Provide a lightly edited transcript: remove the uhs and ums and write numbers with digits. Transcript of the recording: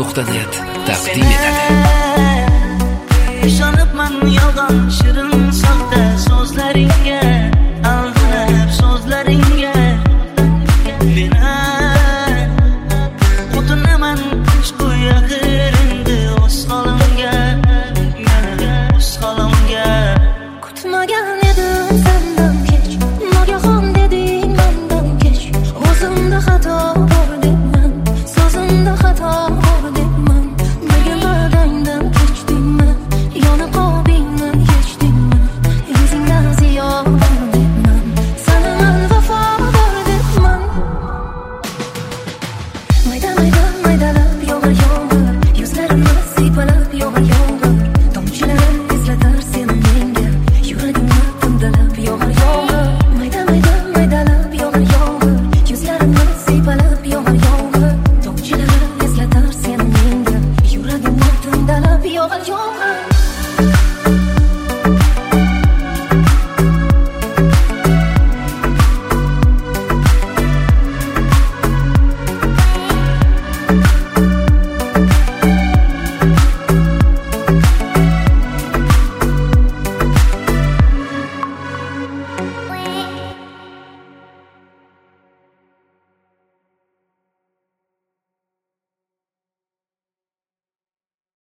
Podcast.net taqdim etadi. Ishonibman yolg'on shirin soxta so'zlaringga, aldanib so'zlaringga. Meni o'tinaman qo'ya qirindi o'z holimga, o'z holimga. Kutmagan edim sendan kech, nogahon deding mendan kech. O'zimda xato bor debman, so'zimda xato bor debman. Nega va'dangdan kechdingmi, yonib qolbingmi, kechdingmi? Yuzingdan ziyo bor debman, sana man vafo bor debman. Mayda mayda maydalab yog'ar yomg'ir, yuzlarimni siypalab yog'ar yomg'ir. Tomchilarim eslatar seni menga, yuragimni timdalab yog'ar yomg'ir. Mayda mayda maydalab yog'ar yomg'ir, yuzlarimni siypalab yog'ar yomg'ir. Tomchilarim eslatar seni menga, yuragimni timdalab yog'ar yomg'ir.